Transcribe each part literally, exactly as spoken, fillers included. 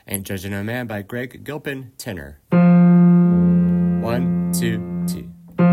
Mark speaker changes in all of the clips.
Speaker 1: and Judging a Man by Greg Gilpin, tenor. One, two, two.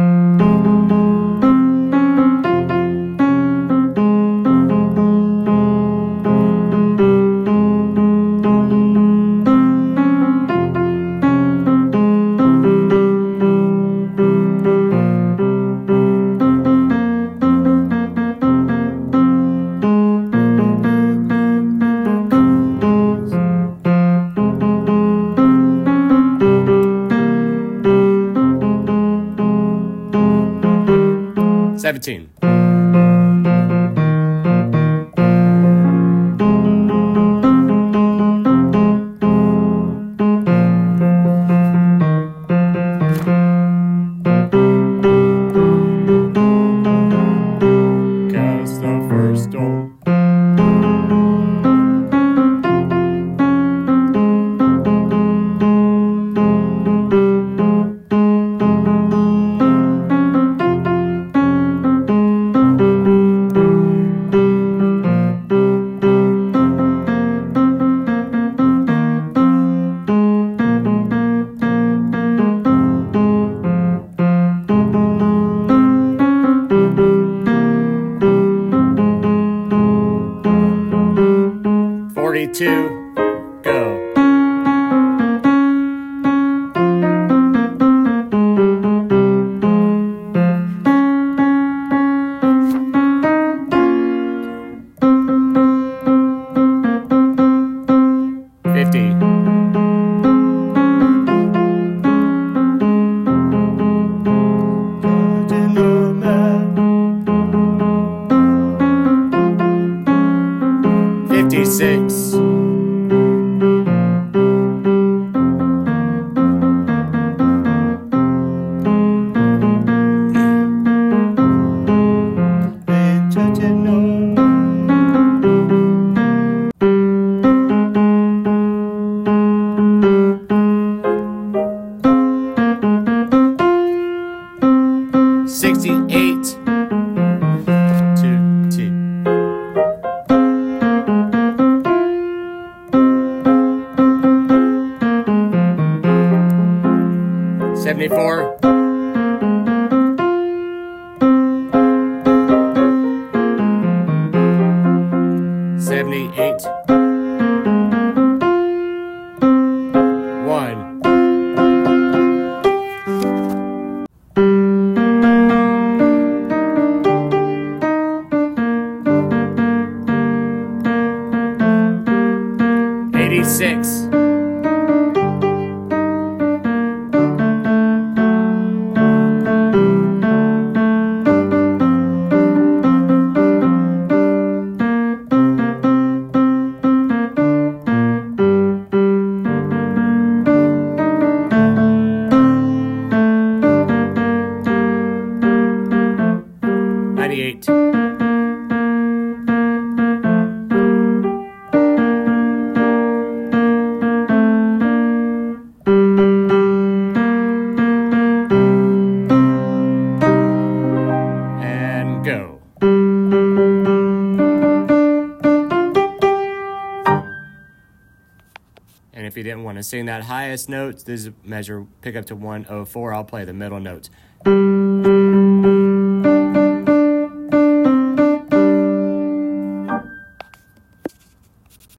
Speaker 1: Seventeen. Cast the first stone. Forty-two, go. Fifty. Fifty-six. Sixty-eight. Two, two. Seventy-four. Seventy-eight. One. Eighty-six. Ninety-eight. And go. And if you didn't want to sing that highest note, this is measure pick up to one oh four. I'll play the middle notes.